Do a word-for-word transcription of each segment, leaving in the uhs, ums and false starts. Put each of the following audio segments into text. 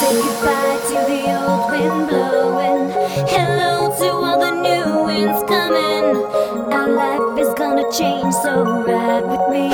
Say goodbye to the old wind blowing. Hello to all the new winds coming. Our life is gonna change, so ride with me.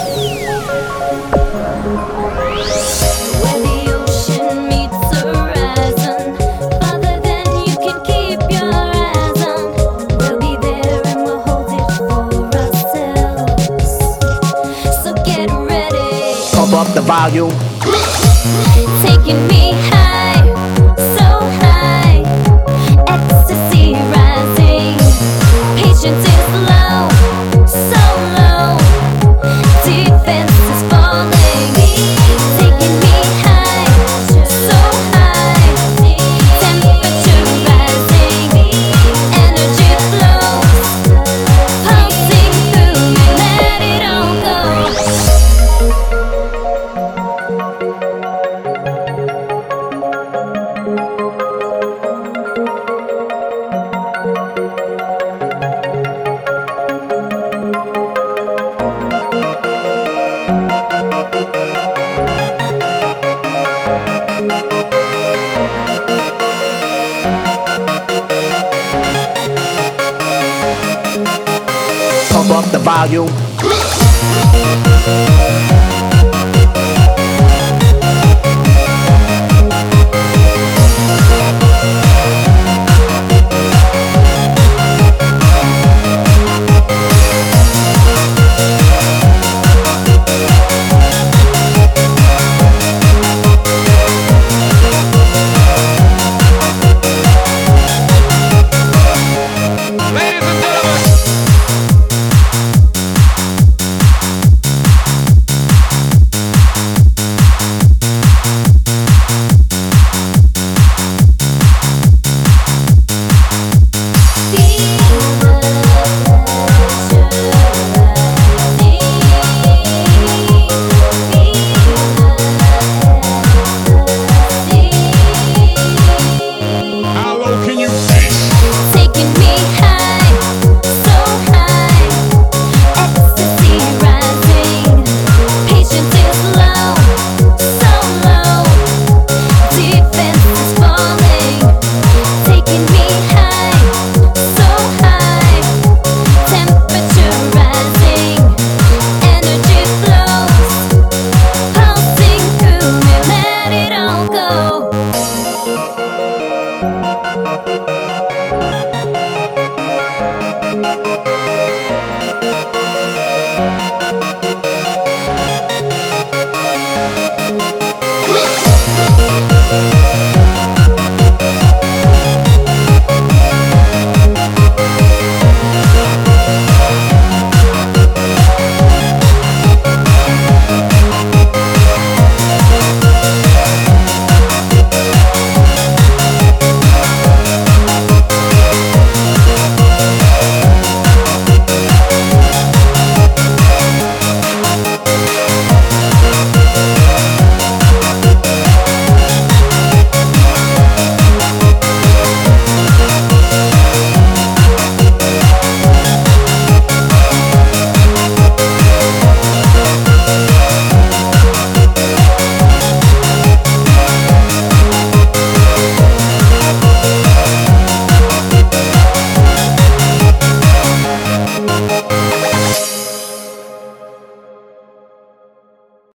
Where the ocean meets the horizon, farther than you can keep your eyes on. We'll be there and we'll hold it for ourselves. So get ready. Pump up the volume. Taking me high, so high, ecstasy rising. Patience is low, so low, defense is falling. Taking me high, so high, temperature rising, energy flows, pulsing through me, let it all go. Pump up the volume.